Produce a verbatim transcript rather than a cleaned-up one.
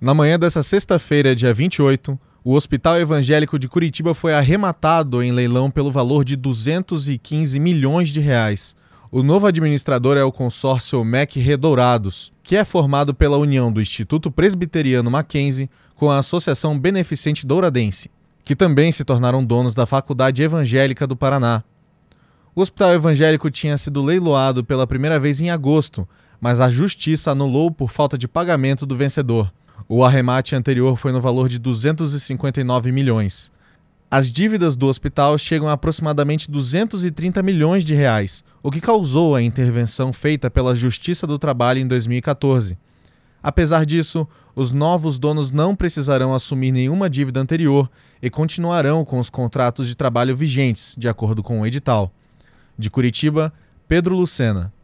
Na manhã dessa sexta-feira, dia vinte e oito, o Hospital Evangélico de Curitiba foi arrematado em leilão pelo valor de duzentos e quinze milhões de reais. O novo administrador é o consórcio M E C Redourados, que é formado pela união do Instituto Presbiteriano Mackenzie com a Associação Beneficente Douradense, que também se tornaram donos da Faculdade Evangélica do Paraná. O Hospital Evangélico tinha sido leiloado pela primeira vez em agosto, mas a Justiça anulou por falta de pagamento do vencedor. O arremate anterior foi no valor de duzentos e cinquenta e nove milhões. As dívidas do hospital chegam a aproximadamente duzentos e trinta milhões de reais, o que causou a intervenção feita pela Justiça do Trabalho em dois mil e quatorze. Apesar disso, os novos donos não precisarão assumir nenhuma dívida anterior e continuarão com os contratos de trabalho vigentes, de acordo com o edital. De Curitiba, Pedro Lucena.